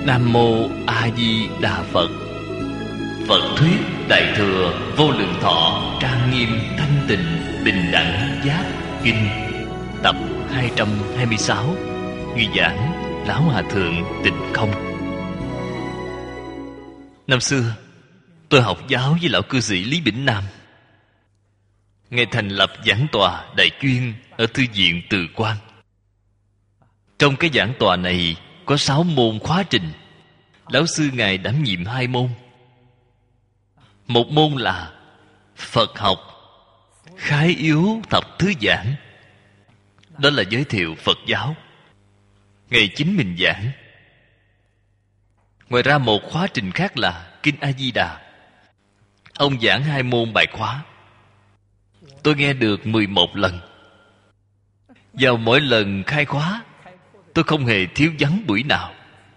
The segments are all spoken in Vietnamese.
Nam Mô A Di Đà Phật. Phật thuyết Đại thừa Vô Lượng Thọ trang nghiêm thanh tịnh bình đẳng giác kinh, tập 226. Người giảng Lão Hòa Thượng Tịnh Không. Năm xưa tôi học giáo với lão cư sĩ Lý Bỉnh Nam. Ngài thành lập giảng tòa đại chuyên ở thư viện Từ Quan. Trong cái giảng tòa này có 6 môn khóa trình. Lão sư Ngài đảm nhiệm 2 môn. Một môn là Phật học khái yếu thập thứ giảng, đó là giới thiệu Phật giáo. Ngài chính mình giảng. Ngoài ra một khóa trình khác là Kinh A Di Đà. Ông giảng 2 môn bài khóa. Tôi nghe được 11 lần. Vào mỗi lần khai khóa, tôi không hề thiếu vắng buổi nào.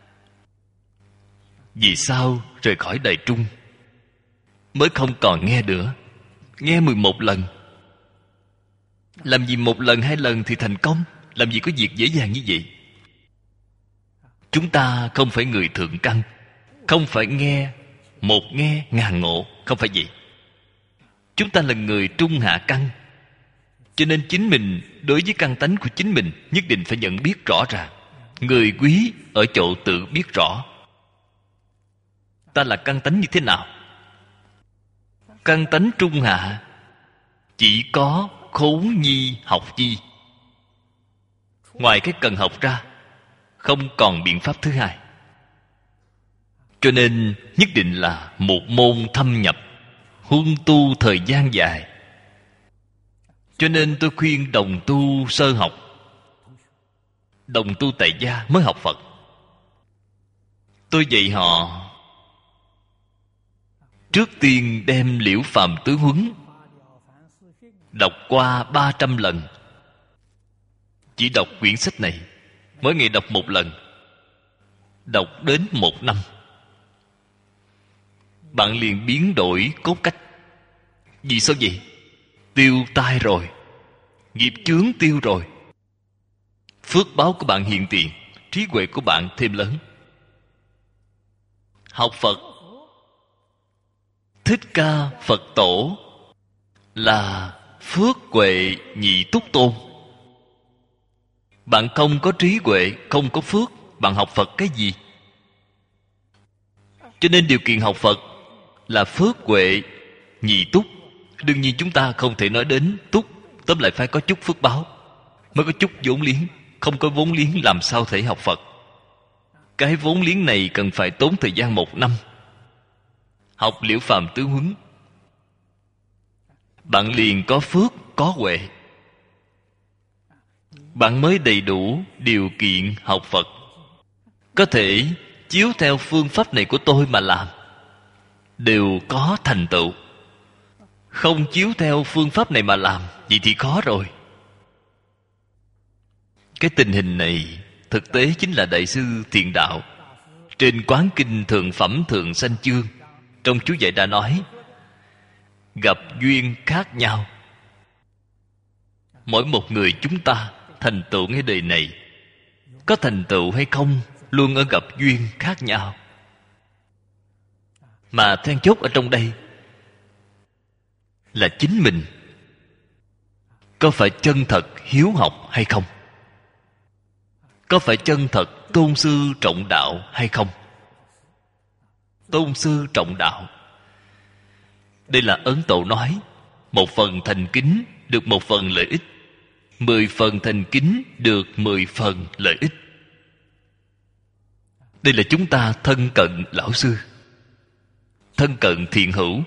Vì sao rời khỏi Đài Trung mới không còn nghe nữa? Nghe 11 lần. Làm gì 1 lần 2 lần thì thành công? Làm gì có việc dễ dàng như vậy? Chúng ta không phải người thượng căn, không phải nghe một nghe ngàn ngộ, không phải vậy. Chúng ta là người trung hạ căn. Cho nên chính mình đối với căn tánh của chính mình nhất định phải nhận biết rõ ràng. Người quý ở chỗ tự biết rõ ta là căn tánh như thế nào. Căn tánh trung hạ chỉ có khốn nhi học chi. Ngoài cái cần học ra, không còn biện pháp thứ hai. Cho nên nhất định là một môn thâm nhập, huân tu thời gian dài. Cho nên tôi khuyên đồng tu sơ học, đồng tu tại gia mới học Phật. Tôi dạy họ trước tiên đem Liễu Phàm Tứ Huấn đọc qua 300 lần. Chỉ đọc quyển sách này, mỗi ngày đọc 1 lần, đọc đến 1 năm, bạn liền biến đổi cốt cách. Vì sao vậy? Tiêu tai rồi, nghiệp chướng tiêu rồi, phước báo của bạn hiện tiền, trí huệ của bạn thêm lớn. Học Phật, Thích Ca Phật Tổ là phước huệ nhị túc tôn. Bạn không có trí huệ, không có phước, bạn học Phật cái gì? Cho nên điều kiện học Phật là phước huệ nhị túc. Đương nhiên chúng ta không thể nói đến túc, tóm lại phải có chút phước báo, mới có chút vốn liếng. Không có vốn liếng làm sao thể học Phật? Cái vốn liếng này cần phải tốn thời gian 1 năm. Học Liễu Phàm Tứ Huấn, bạn liền có phước, có huệ, bạn mới đầy đủ điều kiện học Phật. Có thể chiếu theo phương pháp này của tôi mà làm, đều có thành tựu. Không chiếu theo phương pháp này mà làm, vậy thì khó rồi. Cái tình hình này thực tế chính là Đại sư Thiện Đạo trên Quán Kinh Thượng Phẩm Thượng Sanh Chương, trong chú dạy đã nói, gặp duyên khác nhau. Mỗi một người chúng ta thành tựu ngay đời này, có thành tựu hay không, luôn ở gặp duyên khác nhau. Mà then chốt ở trong đây là chính mình có phải chân thật hiếu học hay không, có phải chân thật tôn sư trọng đạo hay không. Tôn sư trọng đạo, đây là Ấn Tổ nói, 1 phần thành kính được 1 phần lợi ích, 10 phần thành kính được 10 phần lợi ích. Đây là chúng ta thân cận lão sư, thân cận thiện hữu,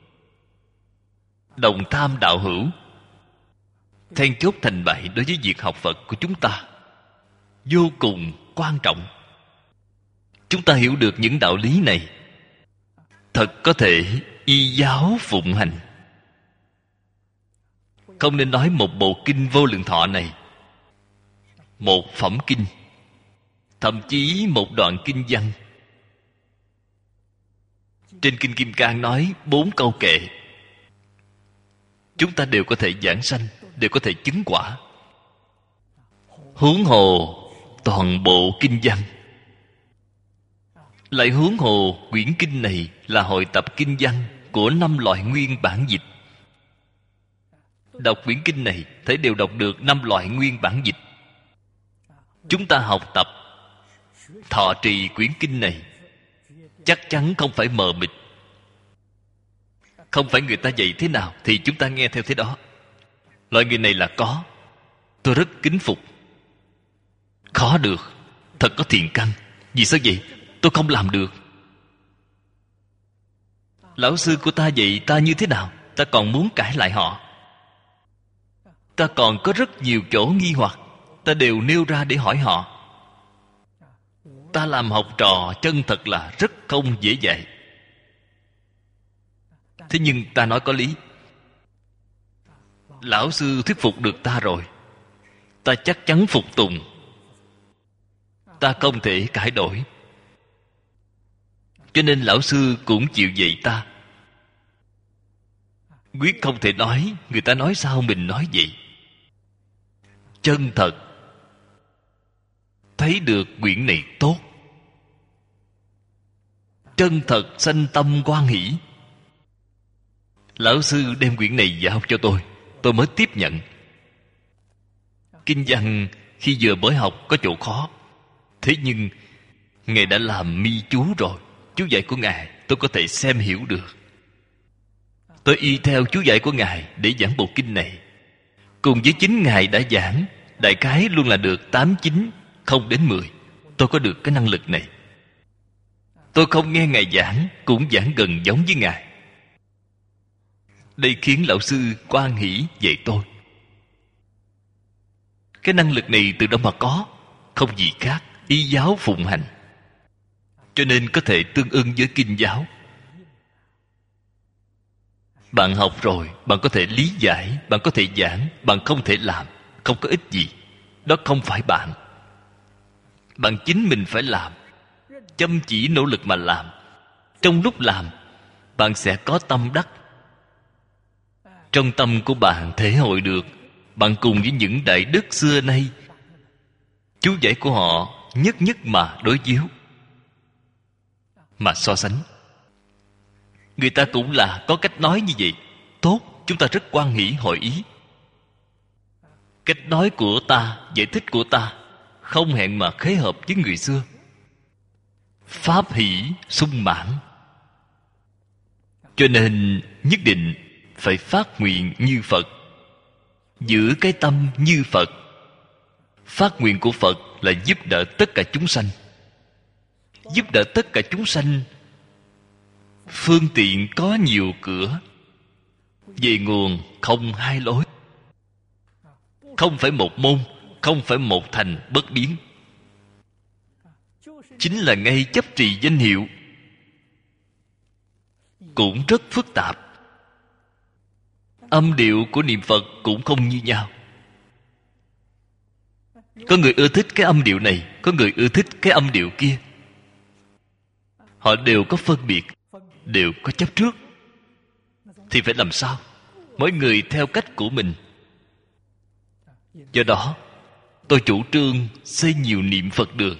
đồng tham đạo hữu. Then chốt thành bại đối với việc học Phật của chúng ta vô cùng quan trọng. Chúng ta hiểu được những đạo lý này, thật có thể y giáo phụng hành. Không nên nói một bộ kinh Vô Lượng Thọ này, một phẩm kinh, thậm chí một đoạn kinh văn. Trên Kinh Kim Cang nói 4 câu kệ, chúng ta đều có thể giảng sanh, đều có thể chứng quả. Huống hồ toàn bộ kinh văn. Lại huống hồ quyển kinh này là hội tập kinh văn của 5 loại nguyên bản dịch. Đọc quyển kinh này thấy đều đọc được 5 loại nguyên bản dịch. Chúng ta học tập thọ trì quyển kinh này chắc chắn không phải mờ mịt. Không phải người ta dạy thế nào thì chúng ta nghe theo thế đó. Loại người này là có. Tôi rất kính phục. Khó được. Thật có thiện căn. Vì sao vậy? Tôi không làm được. Lão sư của ta dạy ta như thế nào, ta còn muốn cãi lại họ. Ta còn có rất nhiều chỗ nghi hoặc, ta đều nêu ra để hỏi họ. Ta làm học trò chân thật là rất không dễ dạy. Thế nhưng ta nói có lý. Lão sư thuyết phục được ta rồi, ta chắc chắn phục tùng. Ta không thể cãi đổi. Cho nên lão sư cũng chịu dạy ta. Quyết không thể nói người ta nói sao mình nói vậy. Chân thật thấy được quyển này tốt, chân thật sanh tâm hoan hỷ. Lão sư đem quyển này giao cho tôi mới tiếp nhận. Kinh văn khi vừa mới học có chỗ khó, thế nhưng Ngài đã làm mi chú rồi. Chú dạy của Ngài tôi có thể xem hiểu được. Tôi y theo chú dạy của Ngài để giảng bộ kinh này. Cùng với chính Ngài đã giảng, đại khái luôn là được 8, 9, không đến 10. Tôi có được cái năng lực này. Tôi không nghe Ngài giảng, cũng giảng gần giống với Ngài. Đây khiến lão sư hoan hỷ dạy tôi. Cái năng lực này từ đâu mà có? Không gì khác, y giáo phụng hành. Cho nên có thể tương ưng với kinh giáo. Bạn học rồi, bạn có thể lý giải, bạn có thể giảng, bạn không thể làm, không có ích gì. Đó không phải bạn. Bạn chính mình phải làm, chăm chỉ nỗ lực mà làm. Trong lúc làm, bạn sẽ có tâm đắc. Trong tâm của bạn thể hội được, bạn cùng với những đại đức xưa nay, chú giải của họ nhất nhất mà đối chiếu, mà so sánh. Người ta cũng là có cách nói như vậy. Tốt, chúng ta rất hoan hỷ hội ý. Cách nói của ta, giải thích của ta không hẹn mà khế hợp với người xưa. Pháp hỷ sung mãn. Cho nên nhất định phải phát nguyện như Phật, giữ cái tâm như Phật. Phát nguyện của Phật là giúp đỡ tất cả chúng sanh. Giúp đỡ tất cả chúng sanh, phương tiện có nhiều cửa, về nguồn không hai lối. Không phải một môn, không phải một thành bất biến. Chính là ngay chấp trì danh hiệu cũng rất phức tạp. Âm điệu của niệm Phật cũng không như nhau. Có người ưa thích cái âm điệu này, có người ưa thích cái âm điệu kia. Họ đều có phân biệt, đều có chấp trước. Thì phải làm sao? Mỗi người theo cách của mình. Do đó tôi chủ trương xây nhiều niệm Phật đường.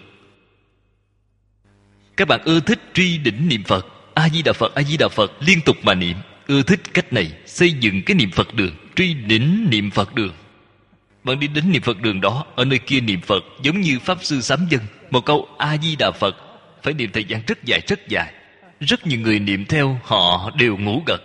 Các bạn ưa thích truy đỉnh niệm Phật, A Di Đà Phật, A Di Đà Phật liên tục mà niệm. Ưa thích cách này, xây dựng cái niệm Phật đường, truy đỉnh niệm Phật đường. Bạn đi đến niệm Phật đường đó, ở nơi kia niệm Phật giống như Pháp Sư Sám Dân. Một câu A Di Đà Phật phải niệm thời gian rất dài rất dài. Rất nhiều người niệm theo, họ đều ngủ gật.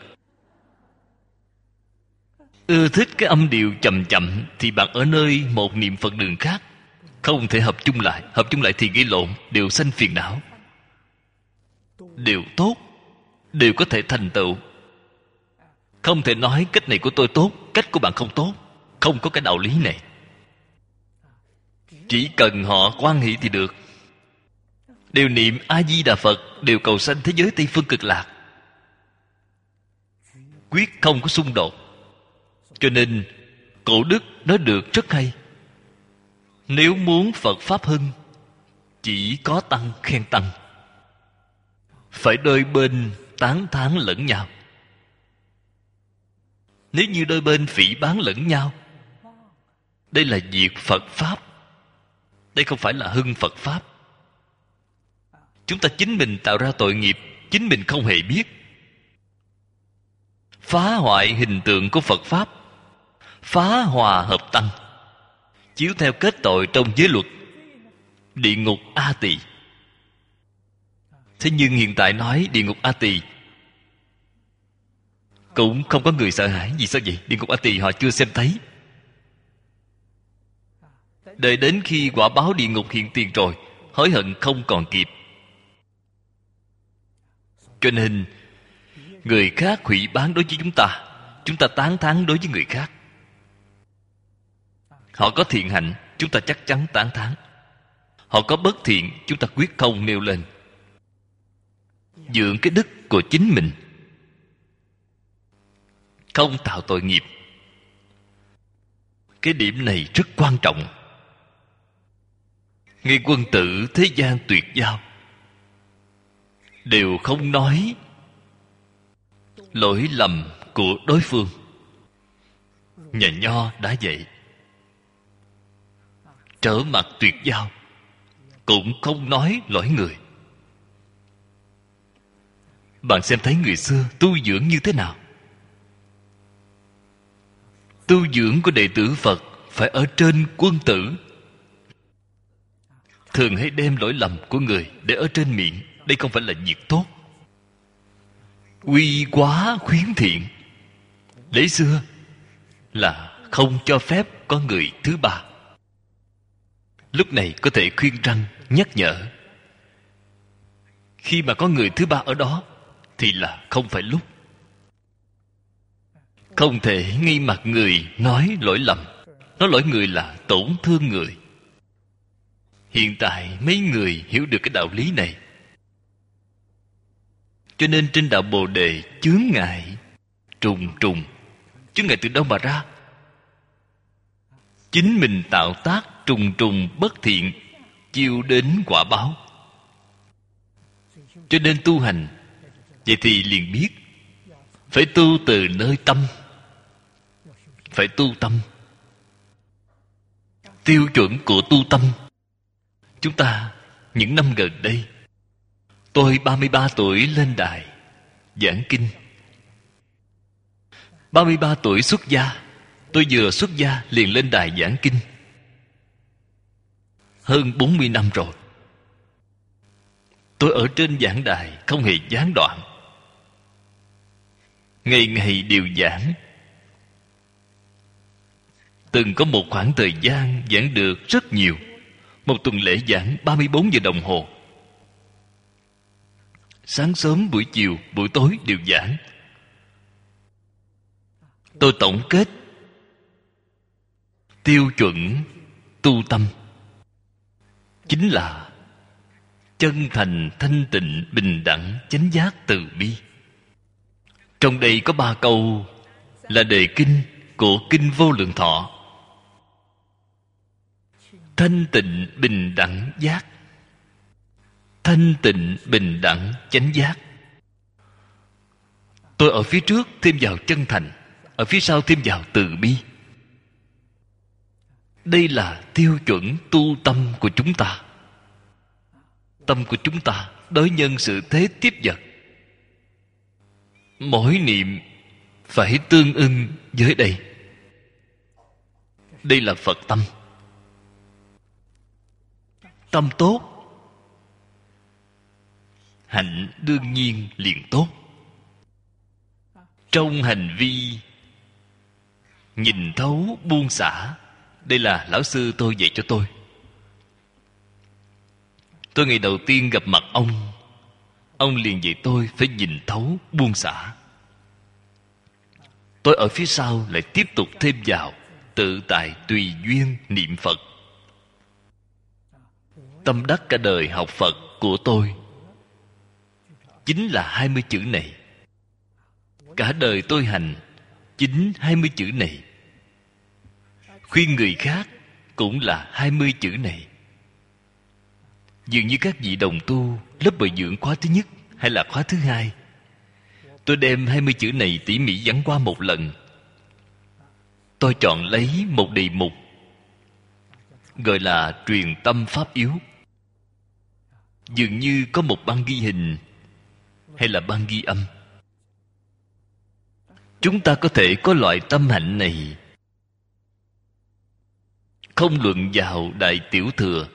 Ưa thích cái âm điệu chậm chậm thì bạn ở nơi một niệm Phật đường khác. Không thể hợp chung lại. Hợp chung lại thì gây lộn, đều sanh phiền não. Đều tốt, đều có thể thành tựu. Không thể nói cách này của tôi tốt, cách của bạn không tốt. Không có cái đạo lý này. Chỉ cần họ hoan hỷ thì được. Đều niệm A-di-đà Phật, đều cầu sanh thế giới Tây Phương Cực Lạc. Quyết không có xung đột. Cho nên cổ đức nói được rất hay. Nếu muốn Phật Pháp hưng, chỉ có tăng khen tăng. Phải đôi bên tán thán lẫn nhau. Nếu như đôi bên phỉ báng lẫn nhau, đây là diệt Phật Pháp. Đây không phải là hưng Phật Pháp. Chúng ta chính mình tạo ra tội nghiệp, chính mình không hề biết. Phá hoại hình tượng của Phật Pháp, phá hòa hợp tăng, chiếu theo kết tội trong giới luật, địa ngục A Tỳ. Thế nhưng hiện tại nói địa ngục A Tỳ cũng không có người sợ hãi. Vì sao vậy? Địa ngục A Tỳ họ chưa xem thấy. Đợi đến khi quả báo địa ngục hiện tiền rồi, hối hận không còn kịp. Cho nên người khác hủy bán đối với chúng ta tán thán đối với người khác. Họ có thiện hạnh, chúng ta chắc chắn tán thán. Họ có bất thiện, chúng ta quyết không nêu lên. Dưỡng cái đức của chính mình, không tạo tội nghiệp. Cái điểm này rất quan trọng. Ngay quân tử thế gian tuyệt giao đều không nói lỗi lầm của đối phương. Nhà Nho đã dạy, trở mặt tuyệt giao cũng không nói lỗi người. Bạn xem thấy người xưa tu dưỡng như thế nào? Tu dưỡng của đệ tử Phật phải ở trên quân tử. Thường hay đem lỗi lầm của người để ở trên miệng. Đây không phải là việc tốt. Quy quá khuyến thiện, lễ xưa là không cho phép có người thứ ba. Lúc này có thể khuyên răn, nhắc nhở. Khi mà có người thứ ba ở đó thì là không phải lúc. Không thể ngay mặt người nói lỗi lầm. Nói lỗi người là tổn thương người. Hiện tại mấy người hiểu được cái đạo lý này. Cho nên trên đạo Bồ Đề chướng ngại trùng trùng. Chướng ngại từ đâu mà ra? Chính mình tạo tác trùng trùng bất thiện, chịu đến quả báo. Cho nên tu hành, vậy thì liền biết phải tu từ nơi tâm. Phải tu tâm. Tiêu chuẩn của tu tâm, chúng ta những năm gần đây, tôi 33 tuổi lên đài giảng kinh. 33 tuổi xuất gia. Tôi vừa xuất gia liền lên đài giảng kinh. Hơn 40 năm rồi. Tôi ở trên giảng đài không hề gián đoạn. Ngày ngày đều giảng. Từng có một khoảng thời gian giảng được rất nhiều. Một tuần lễ giảng 34 giờ đồng hồ. Sáng sớm, buổi chiều, buổi tối đều giảng. Tôi tổng kết tiêu chuẩn tu tâm chính là chân thành, thanh tịnh, bình đẳng, chánh giác, từ bi. Trong đây có 3 câu là đề kinh của Kinh Vô Lượng Thọ. Thanh tịnh, bình đẳng, giác. Thanh tịnh, bình đẳng, chánh giác. Tôi ở phía trước thêm vào chân thành, ở phía sau thêm vào từ bi. Đây là tiêu chuẩn tu tâm của chúng ta. Tâm của chúng ta đối nhân sự thế tiếp vật, mỗi niệm phải tương ưng với đây. Đây là Phật tâm. Tâm tốt, hạnh đương nhiên liền tốt. Trong hành vi nhìn thấu buông xả. Đây là lão sư tôi dạy cho tôi. Tôi ngày đầu tiên gặp mặt ông liền dạy tôi phải nhìn thấu buông xả. Tôi ở phía sau lại tiếp tục thêm vào tự tại tùy duyên niệm Phật. Tâm đắc cả đời học Phật của tôi chính là 20 chữ này. Cả đời tôi hành chính 20 chữ này. Khuyên người khác cũng là 20 chữ này. Dường như các vị đồng tu lớp bồi dưỡng khóa thứ nhất hay là khóa thứ hai, tôi đem 20 chữ này tỉ mỉ giảng qua một lần. Tôi chọn lấy một đề mục gọi là truyền tâm pháp yếu. dường như có một băng ghi hình hay là băng ghi âm. Chúng ta có thể có loại tâm hạnh này, không luận vào Đại Tiểu Thừa,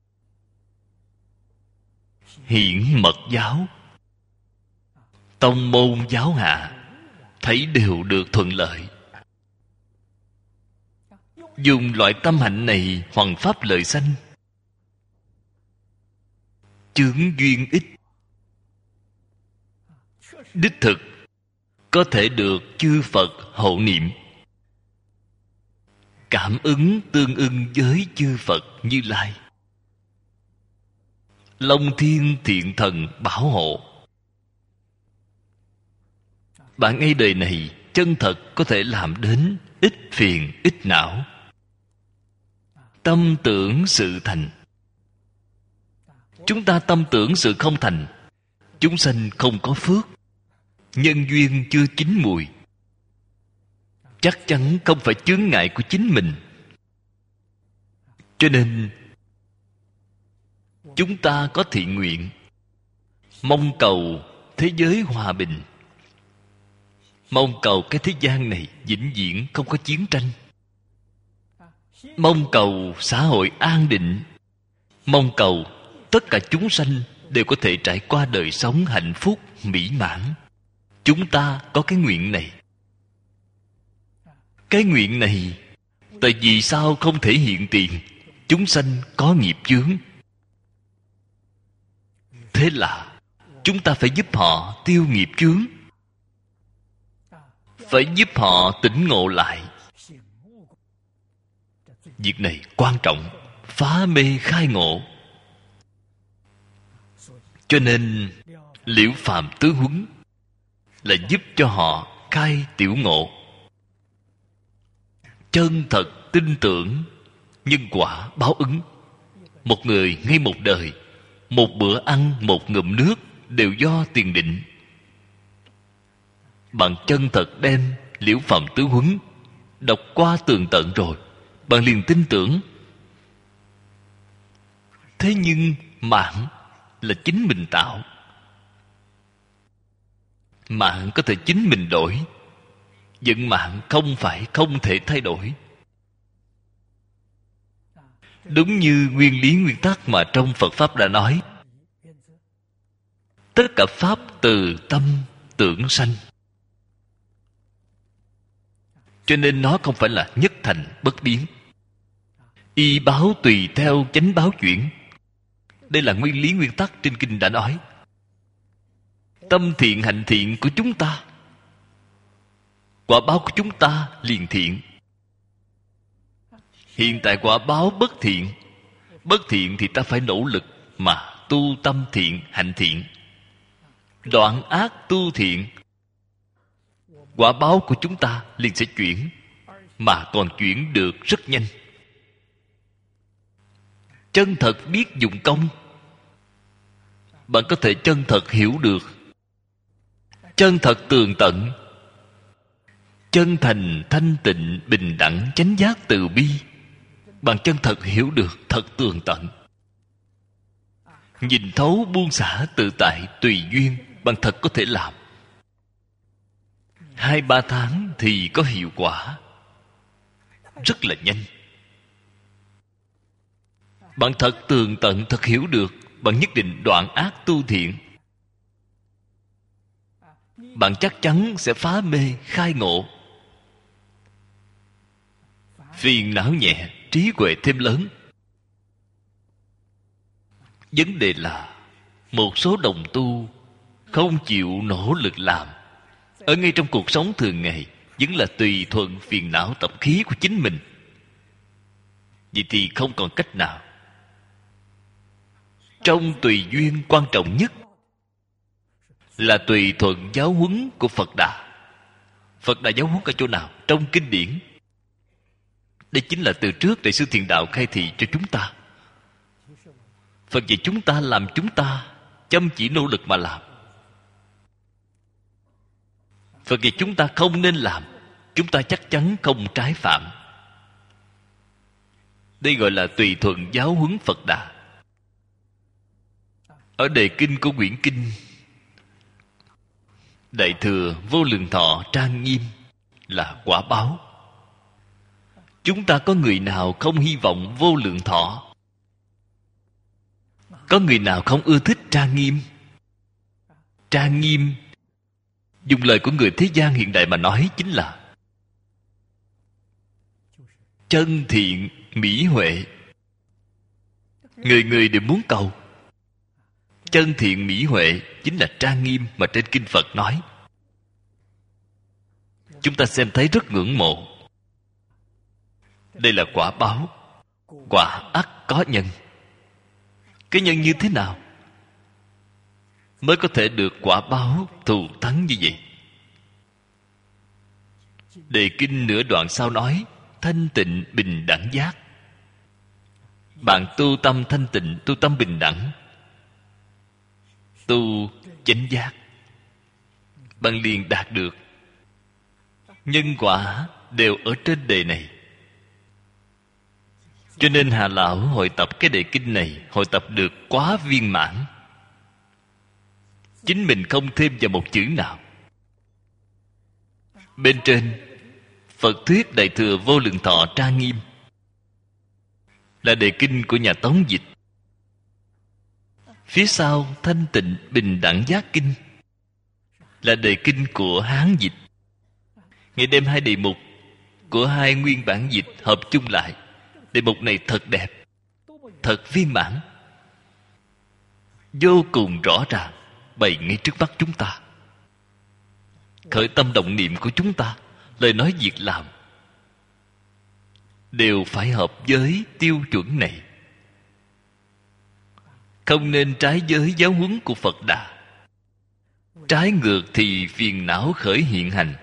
hiển mật giáo, tông môn giáo hạ, thấy đều được thuận lợi. Dùng loại tâm hạnh này hoằng pháp lợi sanh, chướng duyên ích, đích thực có thể được chư Phật hộ niệm, cảm ứng tương ưng với chư Phật Như Lai, Long Thiên Thiện Thần bảo hộ. Bạn ngay đời này chân thật có thể làm đến ít phiền ít não, tâm tưởng sự thành. Chúng ta tâm tưởng sự không thành, chúng sanh không có phước, nhân duyên chưa chín mùi, chắc chắn không phải chướng ngại của chính mình. Cho nên chúng ta có thiện nguyện, mong cầu thế giới hòa bình, mong cầu cái thế gian này vĩnh viễn không có chiến tranh, mong cầu xã hội an định, mong cầu tất cả chúng sanh đều có thể trải qua đời sống hạnh phúc mỹ mãn. Chúng ta có cái nguyện này. Cái nguyện này, tại vì sao không thể hiện tiền? Chúng sanh có nghiệp chướng, thế là chúng ta phải giúp họ tiêu nghiệp chướng, phải giúp họ tỉnh ngộ lại. Việc này quan trọng, phá mê khai ngộ. Cho nên Liễu Phàm Tứ Huấn là giúp cho họ khai tiểu ngộ, chân thật tin tưởng nhân quả báo ứng. Một người ngay một đời, một bữa ăn, một ngụm nước đều do tiền định. Bạn chân thật đem Liễu Phàm Tứ Huấn đọc qua tường tận rồi, bạn liền tin tưởng. Thế nhưng mạng là chính mình tạo, mạng có thể chính mình đổi, vận mạng không phải không thể thay đổi. Đúng như nguyên lý nguyên tắc mà trong Phật Pháp đã nói, tất cả Pháp từ tâm tưởng sanh. Cho nên nó không phải là nhất thành bất biến. Y báo tùy theo chánh báo chuyển. Đây là nguyên lý nguyên tắc trên kinh đã nói. Tâm thiện hành thiện của chúng ta, quả báo của chúng ta liền thiện. Hiện tại quả báo bất thiện. Bất thiện thì ta phải nỗ lực mà tu tâm thiện, hành thiện, đoạn ác tu thiện. Quả báo của chúng ta liền sẽ chuyển, mà còn chuyển được rất nhanh. Chân thật biết dụng công, bạn có thể chân thật hiểu được, chân thật tường tận, chân thành thanh tịnh bình đẳng chánh giác từ bi. Bạn chân thật hiểu được thật tường tận, nhìn thấu buông xả tự tại tùy duyên, bạn thật có thể làm. 2-3 tháng thì có hiệu quả, rất là nhanh. Bạn thật tường tận, thật hiểu được, bạn nhất định đoạn ác tu thiện. Bạn chắc chắn sẽ phá mê khai ngộ, phiền não nhẹ, trí huệ thêm lớn. Vấn đề là một số đồng tu không chịu nỗ lực làm, ở ngay trong cuộc sống thường ngày vẫn là tùy thuận phiền não tập khí của chính mình. Vậy thì không còn cách nào. Trong tùy duyên quan trọng nhất là tùy thuận giáo huấn của Phật Đà. Phật Đà giáo huấn ở chỗ nào? Trong kinh điển. Đây chính là từ trước Đại sư Thiện Đạo khai thị cho chúng ta. Phật dạy chúng ta làm chúng ta chăm chỉ nỗ lực mà làm. Phật dạy chúng ta không nên làm, chúng ta chắc chắn không trái phạm. Đây gọi là tùy thuận giáo huấn Phật Đà. Ở đề kinh của quyển kinh Đại Thừa Vô Lượng Thọ trang nghiêm là quả báo. Chúng ta có người nào không hy vọng vô lượng thọ? Có người nào không ưa thích trang nghiêm? Trang nghiêm, dùng lời của người thế gian hiện đại mà nói, chính là chân thiện mỹ huệ. Người người đều muốn cầu. Chân thiện mỹ huệ chính là trang nghiêm mà trên kinh Phật nói. Chúng ta xem thấy rất ngưỡng mộ. Đây là quả báo. Quả ắt có nhân. Cái nhân như thế nào mới có thể được quả báo thù thắng như vậy? Đề kinh nửa đoạn sau nói thanh tịnh bình đẳng giác. Bạn tu tâm thanh tịnh, tu tâm bình đẳng, tu chánh giác, bạn liền đạt được. Nhân quả đều ở trên đề này. Cho nên Hà Lão hội tập cái đề kinh này, hội tập được quá viên mãn. Chính mình không thêm vào một chữ nào. Bên trên Phật thuyết Đại Thừa Vô Lượng Thọ trang nghiêm là đề kinh của nhà Tống dịch. Phía sau thanh tịnh bình đẳng giác kinh là đề kinh của Hán dịch. Ngày đêm hai đề mục của hai nguyên bản dịch hợp chung lại. Đề mục này thật đẹp, thật viên mãn, vô cùng rõ ràng, bày ngay trước mắt chúng ta. Khởi tâm động niệm của chúng ta, lời nói việc làm đều phải hợp với tiêu chuẩn này. Không nên trái với giáo huấn của Phật Đà. Trái ngược thì phiền não khởi hiện hành.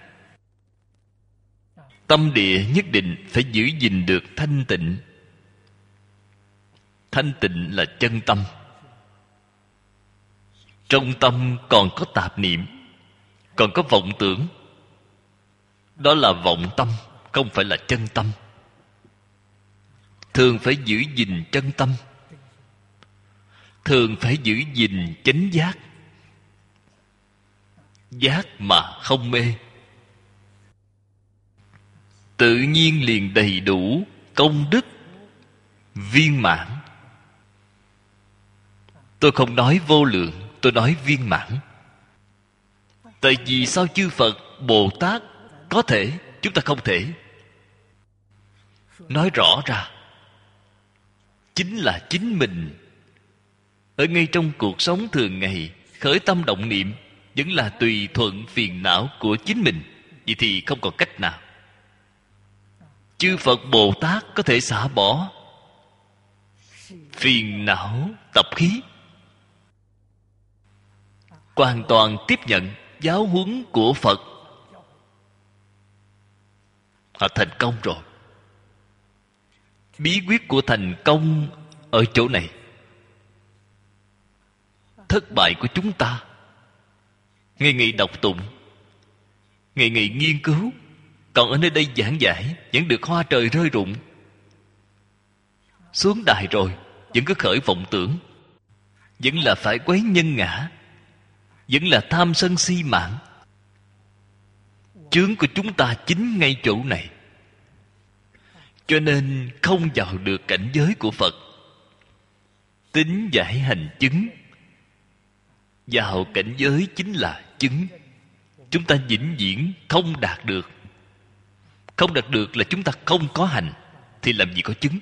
Tâm địa nhất định phải giữ gìn được thanh tịnh. Thanh tịnh là chân tâm. Trong tâm còn có tạp niệm, còn có vọng tưởng. Đó là vọng tâm, không phải là chân tâm. Thường phải giữ gìn chân tâm. Thường phải giữ gìn chánh giác. Giác mà không mê, tự nhiên liền đầy đủ công đức viên mãn. Tôi không nói vô lượng, tôi nói viên mãn. Tại vì sao chư Phật, Bồ Tát có thể, chúng ta không thể? Nói rõ ra, chính là chính mình ở ngay trong cuộc sống thường ngày khởi tâm động niệm vẫn là tùy thuận phiền não của chính mình. Vậy thì không còn cách nào. Chư Phật Bồ Tát có thể xả bỏ phiền não tập khí, hoàn toàn tiếp nhận giáo huấn của Phật. Họ thành công rồi. Bí quyết của thành công ở chỗ này. Thất bại của chúng ta ngày ngày đọc tụng, ngày ngày nghiên cứu, còn ở nơi đây giảng giải vẫn được hoa trời rơi rụng. Xuống đài rồi vẫn cứ khởi vọng tưởng, vẫn là phải quấy nhân ngã, vẫn là tham sân si mạng. Chướng của chúng ta chính ngay chỗ này. Cho nên không vào được cảnh giới của Phật. Tính giải hành chứng, vào cảnh giới chính là chứng. Chúng ta vĩnh viễn không đạt được. Không đạt được là chúng ta không có hành, thì làm gì có chứng.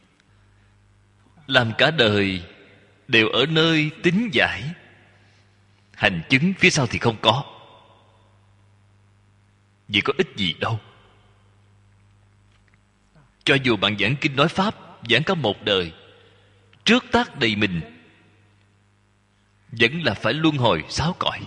Làm cả đời đều ở nơi tính giải, hành chứng phía sau thì không có. Vậy có ích gì đâu. Cho dù bạn giảng kinh nói pháp, giảng cả một đời, trước tác đầy mình, vẫn là phải luân hồi 6 cõi.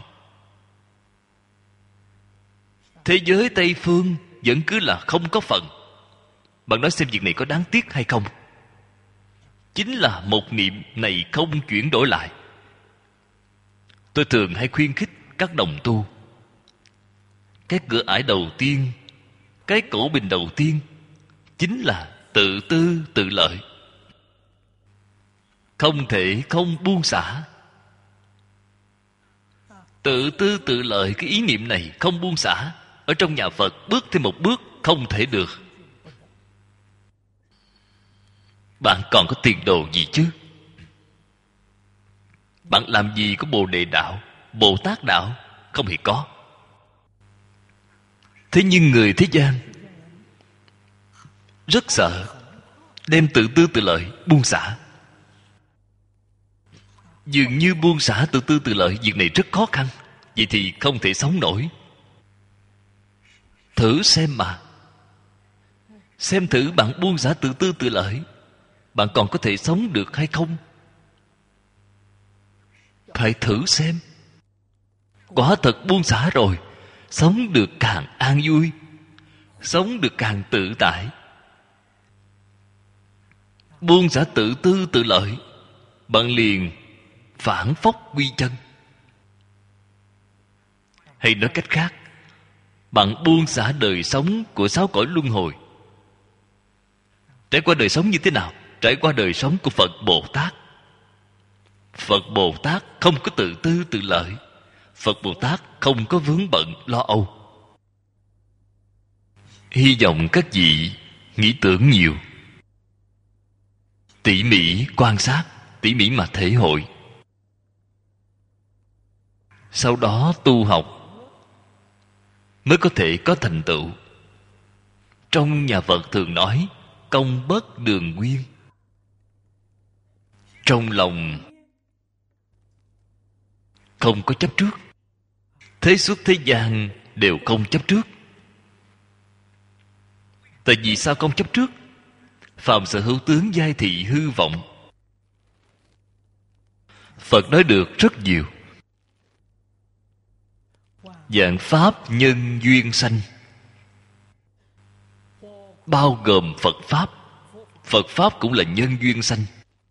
Thế giới Tây Phương vẫn cứ là không có phần. Bạn nói xem việc này có đáng tiếc hay không? Chính là một niệm này không chuyển đổi lại. Tôi thường hay khuyên khích các đồng tu. Cái cửa ải đầu tiên, cái cổ bình đầu tiên chính là tự tư tự lợi. Không thể không buông xả. Tự tư tự lợi, cái ý niệm này không buông xả, ở trong nhà Phật bước thêm một bước không thể được. Bạn còn có tiền đồ gì chứ? Bạn làm gì có Bồ Đề đạo, Bồ Tát đạo? Không hề có. Thế nhưng người thế gian rất sợ đem tự tư tự lợi buông xả. Dường như buông xả tự tư tự lợi, việc này rất khó khăn. Vậy thì không thể sống nổi. Thử xem mà. Xem thử bạn buông xả tự tư tự lợi, bạn còn có thể sống được hay không? Hãy thử xem. Quả thật buông xả rồi, sống được càng an vui, sống được càng tự tại. Buông xả tự tư tự lợi, bạn liền phản phốc quy chân. Hay nói cách khác, bạn buông xả đời sống của sáu cõi luân hồi. Trải qua đời sống như thế nào? Trải qua đời sống của Phật Bồ Tát. Phật Bồ Tát không có tự tư tự lợi. Phật Bồ Tát không có vướng bận lo âu. Hy vọng các vị nghĩ tưởng nhiều, tỉ mỉ quan sát, tỉ mỉ mà thể hội. Sau đó tu học mới có thể có thành tựu. Trong nhà Phật thường nói công bất đường nguyên. Trong lòng không có chấp trước. Thế xuất thế gian đều không chấp trước. Tại vì sao không chấp trước? Phàm sở hữu tướng giai thị hư vọng. Phật nói được rất nhiều. Vạn pháp nhân duyên sanh, bao gồm Phật Pháp. Phật Pháp cũng là nhân duyên sanh.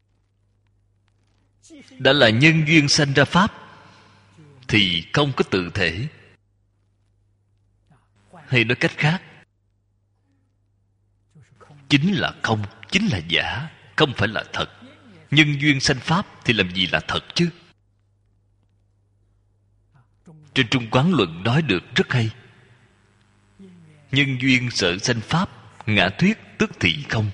Đã là nhân duyên sanh ra Pháp thì không có tự thể. Hay nói cách khác, chính là không, chính là giả, không phải là thật. Nhân duyên sanh Pháp thì làm gì là thật chứ? Trên Trung Quán Luận nói được rất hay. Nhân duyên sở sanh Pháp, ngã thuyết tức thị không.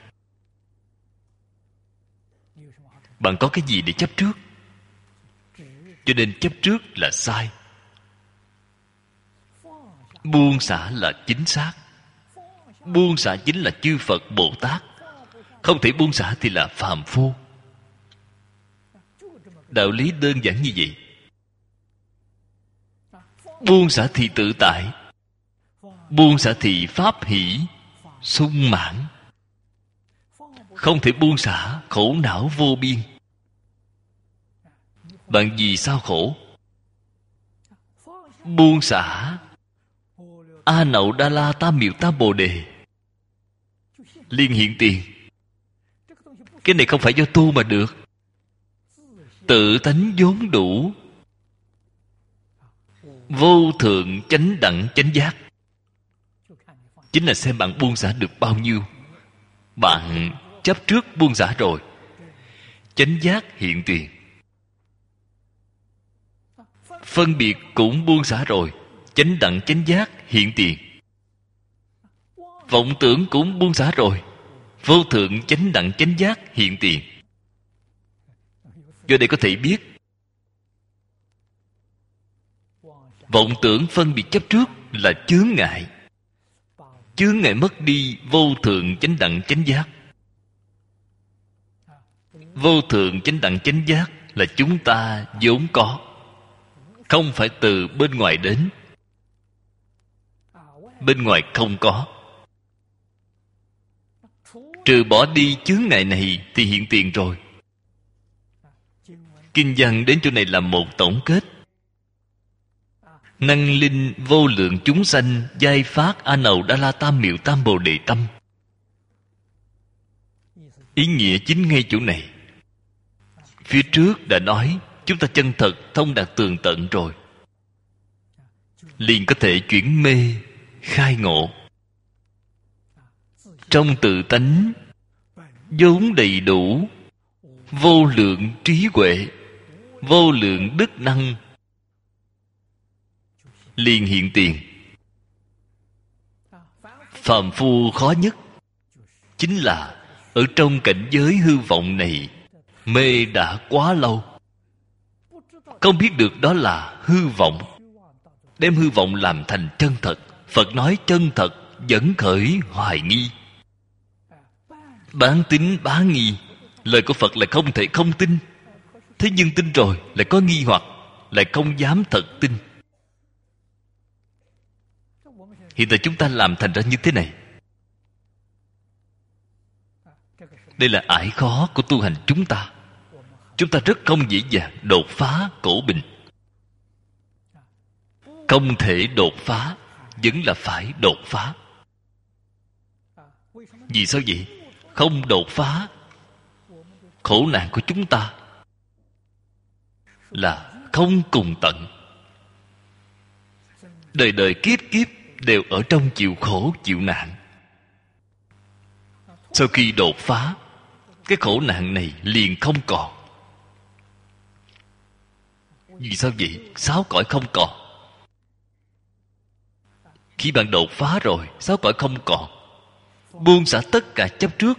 Bạn có cái gì để chấp trước? Cho nên chấp trước là sai. Buông xả là chính xác. Buông xả chính là chư Phật Bồ Tát. Không thể buông xả thì là phàm phu. Đạo lý đơn giản như vậy. Buông xả thì tự tại, buông xả thì pháp hỷ sung mãn. Không thể buông xả, khổ não vô biên. Bạn vì sao khổ? Buông xả A Nậu Đa La Tam Miệu Tam Bồ Đề liền hiện tiền. Cái này không phải do tu mà được. Tự tánh vốn đủ, vô thượng chánh đẳng chánh giác. Chính là xem bạn buông xả được bao nhiêu. Bạn chấp trước buông xả rồi, chánh giác hiện tiền. Phân biệt cũng buông xả rồi, chánh đẳng chánh giác hiện tiền. Vọng tưởng cũng buông xả rồi, vô thượng chánh đẳng chánh giác hiện tiền. Do đây có thể biết, vọng tưởng phân biệt chấp trước là chướng ngại. Chướng ngại mất đi vô thượng chánh đẳng chánh giác. Vô thượng chánh đẳng chánh giác là chúng ta vốn có, không phải từ bên ngoài đến. Bên ngoài không có. Trừ bỏ đi chướng ngại này thì hiện tiền rồi. Kinh văn đến chỗ này là một tổng kết. Năng linh vô lượng chúng sanh, giai phát A Nậu Đa La Tam Miệu Tam Bồ Đề tâm. Ý nghĩa chính ngay chỗ này. Phía trước đã nói chúng ta chân thật thông đạt tường tận rồi, liền có thể chuyển mê khai ngộ. Trong tự tánh vốn đầy đủ vô lượng trí huệ, vô lượng đức năng, liền hiện tiền. Phàm phu khó nhất chính là ở trong cảnh giới hư vọng này mê đã quá lâu, không biết được đó là hư vọng, đem hư vọng làm thành chân thật. Phật nói chân thật vẫn khởi hoài nghi, bán tín bán nghi. Lời của Phật lại không thể không tin. Thế nhưng tin rồi lại có nghi hoặc, lại không dám thật tin. Hiện tại chúng ta làm thành ra như thế này. Đây là ải khó của tu hành chúng ta. Chúng ta rất không dễ dàng đột phá cổ bình. Không thể đột phá, vẫn là phải đột phá. Vì sao vậy? Không đột phá, khổ nạn của chúng ta là không cùng tận. Đời đời kiếp kiếp đều ở trong chịu khổ chịu nạn. Sau khi đột phá, cái khổ nạn này liền không còn. Vì sao vậy? 6 cõi không còn. Khi bạn đột phá rồi, 6 cõi không còn. Buông xả tất cả chấp trước.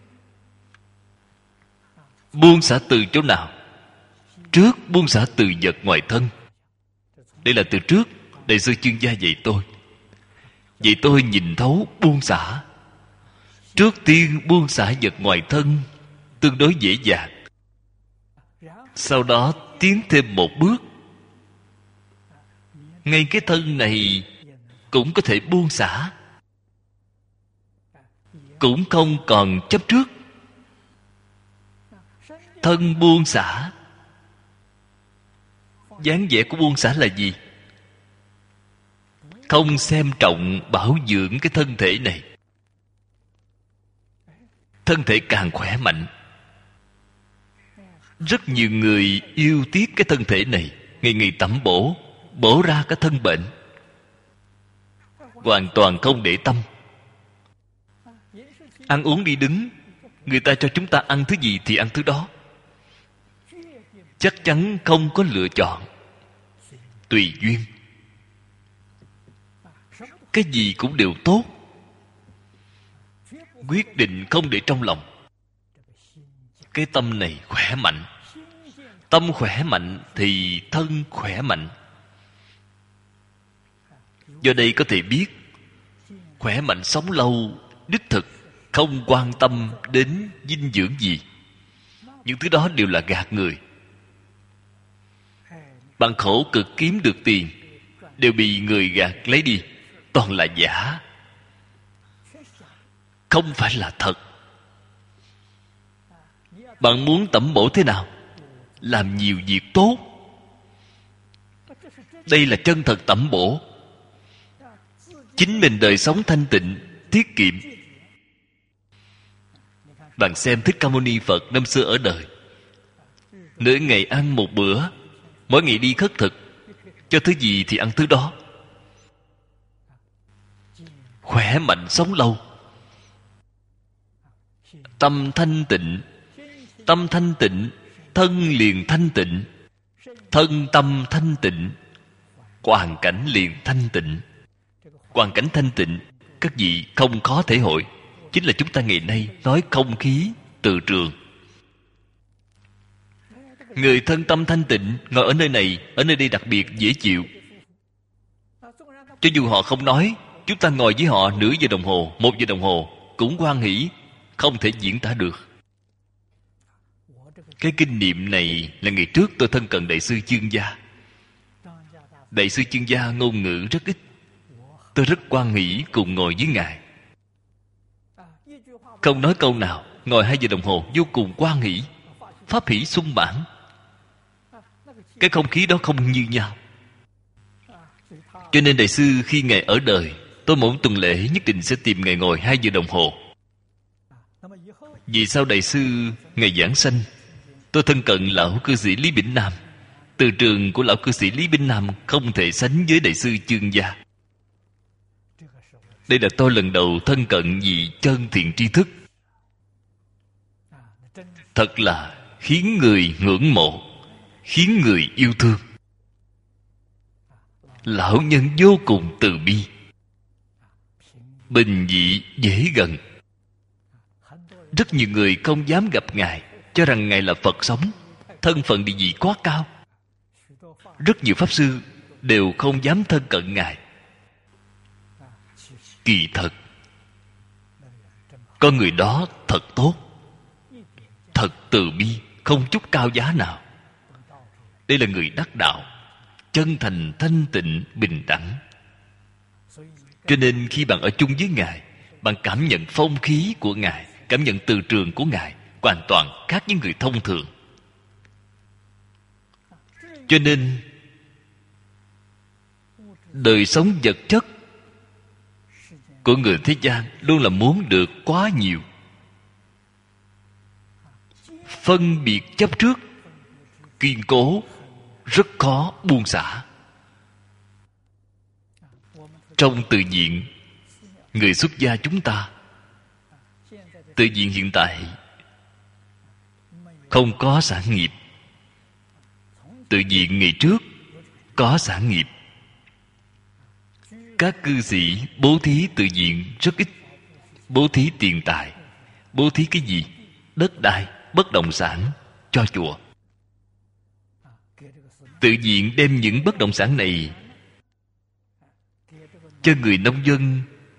Buông xả từ chỗ nào? Trước buông xả từ vật ngoài thân. Đây là từ trước Đại sư Chương Gia dạy tôi. Vậy tôi nhìn thấu buông xả. Trước tiên buông xả vật ngoài thân tương đối dễ dàng. Sau đó tiến thêm một bước, ngay cái thân này cũng có thể buông xả, cũng không còn chấp trước. Thân buông xả. Dáng vẻ của buông xả là gì? Không xem trọng bảo dưỡng cái thân thể này. Thân thể càng khỏe mạnh. Rất nhiều người yêu tiếc cái thân thể này, ngày ngày tẩm bổ, bổ ra cái thân bệnh, hoàn toàn không để tâm. Ăn uống đi đứng, người ta cho chúng ta ăn thứ gì thì ăn thứ đó, chắc chắn không có lựa chọn, tùy duyên. Cái gì cũng đều tốt, quyết định không để trong lòng. Cái tâm này khỏe mạnh. Tâm khỏe mạnh thì thân khỏe mạnh. Do đây có thể biết, khỏe mạnh sống lâu đích thực không quan tâm đến dinh dưỡng gì. Những thứ đó đều là gạt người. Bạn khổ cực kiếm được tiền đều bị người gạt lấy đi, toàn là giả, không phải là thật. Bạn muốn tẩm bổ thế nào? Làm nhiều việc tốt. Đây là chân thật tẩm bổ. Chính mình đời sống thanh tịnh, tiết kiệm. Bạn xem Thích Ca Mâu Ni Phật năm xưa ở đời, nửa ngày ăn một bữa, mỗi ngày đi khất thực, cho thứ gì thì ăn thứ đó. Khỏe mạnh sống lâu. Tâm thanh tịnh. Tâm thanh tịnh, thân liền thanh tịnh. Thân tâm thanh tịnh, hoàn cảnh liền thanh tịnh. Hoàn cảnh thanh tịnh, các vị không khó thể hội. Chính là chúng ta ngày nay nói không khí từ trường. Người thân tâm thanh tịnh ngồi ở nơi này, ở nơi đây đặc biệt dễ chịu. Cho dù họ không nói, chúng ta ngồi với họ nửa giờ đồng hồ, 1 giờ đồng hồ cũng hoan hỷ, không thể diễn tả được. Cái kinh nghiệm này là ngày trước tôi thân cận Đại sư Chương Gia. Đại sư Chương Gia ngôn ngữ rất ít, tôi rất hoan hỷ cùng ngồi với ngài. Không nói câu nào, ngồi 2 giờ đồng hồ vô cùng hoan hỷ, pháp hỷ sung mãn. Cái không khí đó không như nhau. Cho nên Đại sư khi ngài ở đời, tôi mỗi tuần lễ nhất định sẽ tìm ngài ngồi 2 giờ đồng hồ. Vì sao Đại sư ngày giảng sanh, tôi thân cận lão cư sĩ Lý Bỉnh Nam. Từ trường của lão cư sĩ Lý Bỉnh Nam không thể sánh với Đại sư Chương Gia. Đây là tôi lần đầu thân cận vị chân thiện tri thức. Thật là khiến người ngưỡng mộ, khiến người yêu thương. Lão nhân vô cùng từ bi, bình dị dễ gần. Rất nhiều người không dám gặp Ngài, cho rằng Ngài là Phật sống, thân phận địa vị quá cao. Rất nhiều Pháp Sư đều không dám thân cận Ngài. Kỳ thật, con người đó thật tốt, thật từ bi, không chút cao giá nào. Đây là người đắc đạo, chân thành, thanh tịnh, bình đẳng. Cho nên khi bạn ở chung với Ngài, bạn cảm nhận phong khí của Ngài, cảm nhận từ trường của Ngài hoàn toàn khác với người thông thường. Cho nên đời sống vật chất của người thế gian luôn là muốn được quá nhiều. Phân biệt chấp trước kiên cố, rất khó buông xả. Trong tự diện, người xuất gia chúng ta, tự diện hiện tại không có sản nghiệp. Tự diện ngày trước có sản nghiệp. Các cư sĩ bố thí tự diện rất ít. Bố thí tiền tài. Bố thí cái gì? Đất đai, bất động sản cho chùa. Tự diện đem những bất động sản này cho người nông dân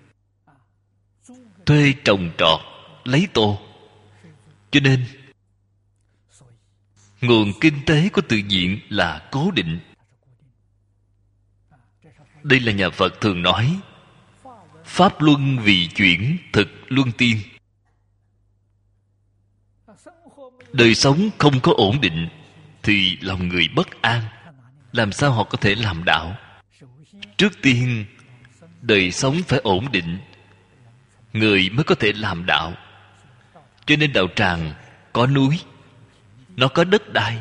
thuê trồng trọt, lấy tô. Cho nên nguồn kinh tế của tự diện là cố định. Đây là nhà Phật thường nói, pháp luân vì chuyển, thực luân tiên. Đời sống không có ổn định thì lòng người bất an. Làm sao họ có thể làm đạo? Trước tiên đời sống phải ổn định, người mới có thể làm đạo. Cho nên đạo tràng có núi, nó có đất đai,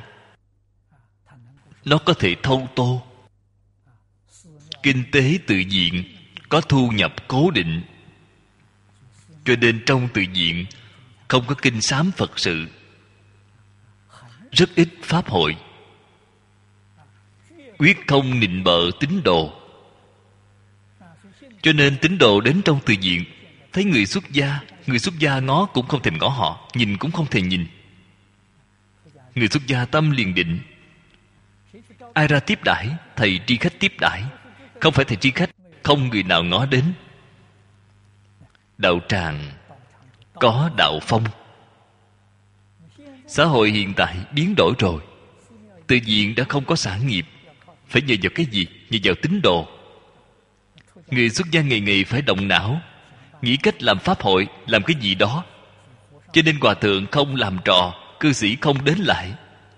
nó có thể thâu tô. Kinh tế tự diện có thu nhập cố định. Cho nên trong tự diện không có kinh sám Phật sự, rất ít pháp hội, quyết không nịnh bợ tín đồ. Cho nên tín đồ đến trong tự diện thấy người xuất gia ngó cũng không thèm ngó họ, nhìn cũng không thèm nhìn. Người xuất gia tâm liền định. Ai ra tiếp đãi? Thầy tri khách tiếp đãi. Không phải thầy tri khách, không người nào ngó đến. Đạo tràng có đạo phong. Xã hội hiện tại biến đổi rồi. Tự diện đã không có sản nghiệp. Phải nhờ vào cái gì? Nhờ vào tín đồ. Người xuất gia ngày ngày phải động não, nghĩ cách làm pháp hội, làm cái gì đó. Cho nên hòa thượng không làm trò, cư sĩ không đến lại.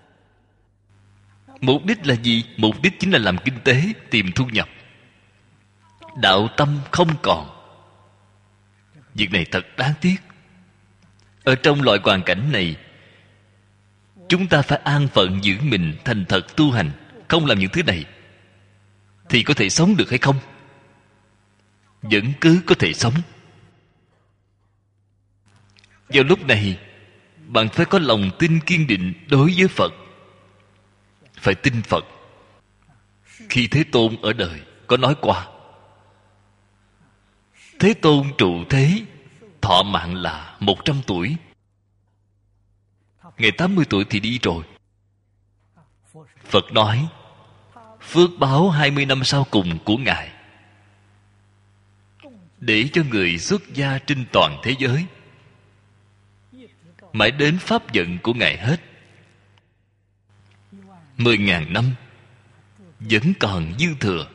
Mục đích là gì? Mục đích chính là làm kinh tế, tìm thu nhập. Đạo tâm không còn. Việc này thật đáng tiếc. Ở trong loại hoàn cảnh này, chúng ta phải an phận giữ mình, thành thật tu hành. Không làm những thứ này thì có thể sống được hay không? Vẫn cứ có thể sống. Vào lúc này, bạn phải có lòng tin kiên định đối với Phật. Phải tin Phật. Khi Thế Tôn ở đời có nói qua, Thế Tôn trụ thế, thọ mạng là 100 tuổi. Ngày 80 tuổi thì đi rồi. Phật nói, phước báo 20 năm sau cùng của Ngài, để cho người xuất gia trên toàn thế giới, mãi đến pháp vận của Ngài hết 10.000 năm vẫn còn dư thừa.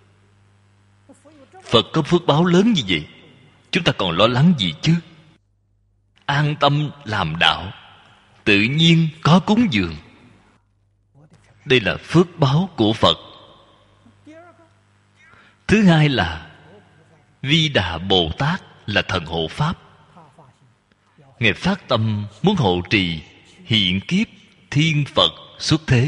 Phật có phước báo lớn như vậy, chúng ta còn lo lắng gì chứ? An tâm làm đạo, tự nhiên có cúng dường. Đây là phước báo của Phật. Thứ hai là Vi Đà Bồ Tát là thần hộ pháp. Ngài phát tâm muốn hộ trì hiện kiếp thiên Phật xuất thế.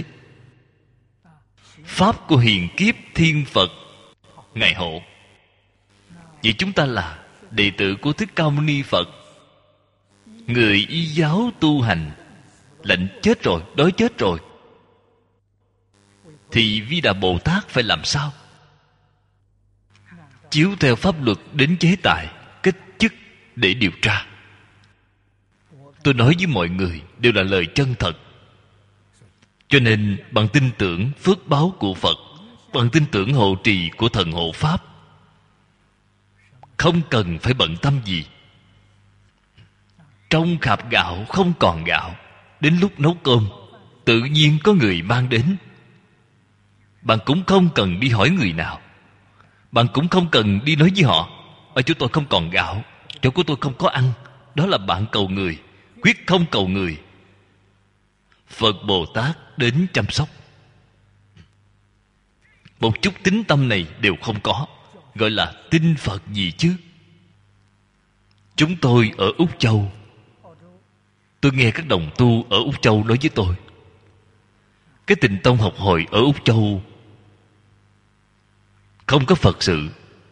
Pháp của hiện kiếp thiên Phật Ngài hộ. Vậy chúng ta là đệ tử của Thích Ca Mâu Ni Phật, người y giáo tu hành, lạnh chết rồi, đói chết rồi, thì Vi Đà Bồ Tát phải làm sao? chiếu theo pháp luật đến chế tài, cách chức để điều tra. Tôi nói với mọi người đều là lời chân thật. Cho nên bạn tin tưởng phước báo của Phật, bạn tin tưởng hộ trì của thần hộ Pháp, không cần phải bận tâm gì. Trong khạp gạo không còn gạo, đến lúc nấu cơm tự nhiên có người mang đến. Bạn cũng không cần đi hỏi người nào, bạn cũng không cần đi nói với họ: ở chỗ tôi không còn gạo, chỗ của tôi không có ăn. Đó là bạn cầu người, quyết không cầu người. Phật Bồ Tát đến chăm sóc. Một chút tín tâm này đều không có, gọi là tin Phật gì chứ? Chúng tôi ở Úc Châu, tôi nghe các đồng tu ở Úc Châu nói với tôi, cái Tịnh Tông học hội ở Úc Châu không có Phật sự,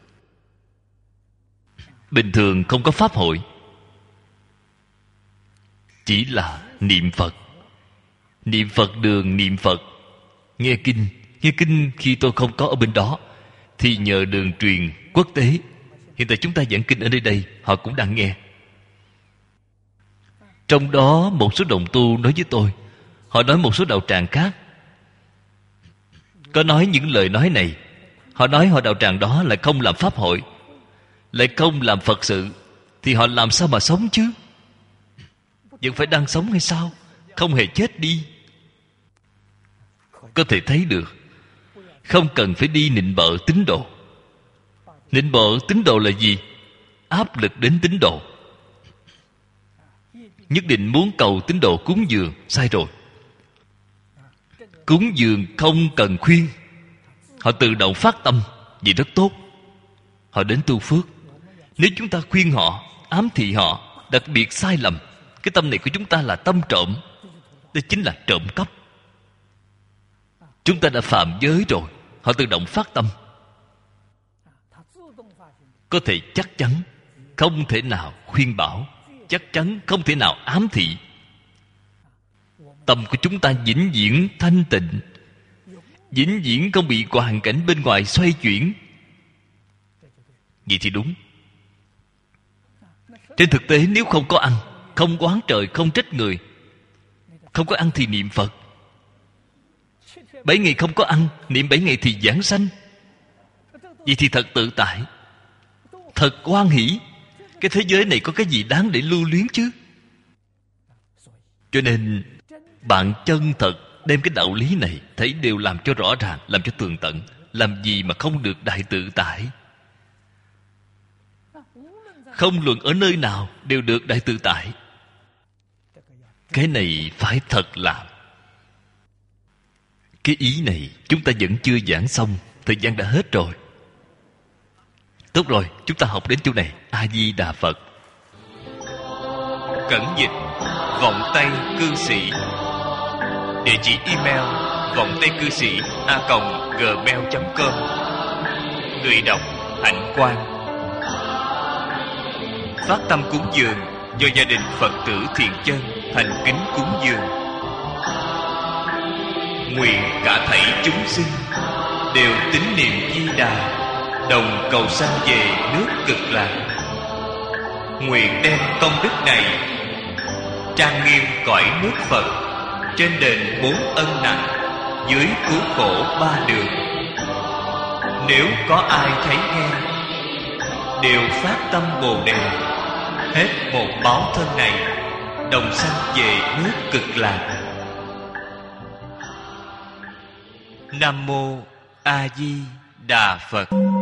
bình thường không có pháp hội, chỉ là niệm Phật. Niệm Phật đường niệm Phật, nghe kinh. Nghe kinh khi tôi không có ở bên đó thì nhờ đường truyền quốc tế. Hiện tại chúng ta giảng kinh ở nơi đây, họ cũng đang nghe. Trong đó một số đồng tu nói với tôi, họ nói một số đạo tràng khác có nói những lời nói này. Họ nói họ đạo tràng đó lại không làm pháp hội, lại không làm Phật sự, thì họ làm sao mà sống chứ? Vẫn phải đang sống hay sao? Không hề chết đi. Có thể thấy được, không cần phải đi nịnh bợ tín đồ. Nịnh bợ tín đồ là gì? Áp lực đến tín đồ. Nhất định muốn cầu tín đồ cúng dường, sai rồi. Cúng dường không cần khuyên, họ tự động phát tâm, vậy rất tốt. Họ đến tu phước. Nếu chúng ta khuyên họ, ám thị họ, đặc biệt sai lầm, cái tâm này của chúng ta là tâm trộm. Đó chính là trộm cắp. Chúng ta đã phạm giới rồi, họ tự động phát tâm. Có thể chắc chắn không thể nào khuyên bảo, chắc chắn không thể nào ám thị. Tâm của chúng ta vĩnh viễn thanh tịnh, vĩnh viễn không bị hoàn cảnh bên ngoài xoay chuyển. Vậy thì đúng. Trên thực tế nếu không có ăn, không oán trời, không trách người, không có ăn thì niệm Phật. 7 ngày không có ăn, niệm 7 ngày thì giảng sanh. Vậy thì thật tự tại, thật hoan hỷ. Cái thế giới này có cái gì đáng để lưu luyến chứ? Cho nên bạn chân thật đem cái đạo lý này thấy đều làm cho rõ ràng, làm cho tường tận. Làm gì mà không được đại tự tại? Không luận ở nơi nào đều được đại tự tại. Cái này phải thật làm. Cái ý này chúng ta vẫn chưa giảng xong, thời gian đã hết rồi. Tốt rồi, chúng ta học đến chỗ này. A Di Đà Phật. Cẩn dịch Vọng Tây Cư Sĩ. Địa chỉ email vongtaicư sĩ@gmail.com. Người đọc Hạnh Quang. Phát tâm cúng dường do gia đình Phật tử Thiện Chân thành kính cúng dường. Nguyện cả thảy chúng sinh đều tín niệm Di Đà, đồng cầu sanh về nước Cực Lạc. Nguyện đem công đức này trang nghiêm cõi nước Phật, trên đền 4 ân nặng, dưới cứu khổ 3 đường. Nếu có ai thấy nghe, đều phát tâm Bồ Đề, hết một báo thân này, đồng sanh về nước Cực Lạc. Nam Mô A Di Đà Phật.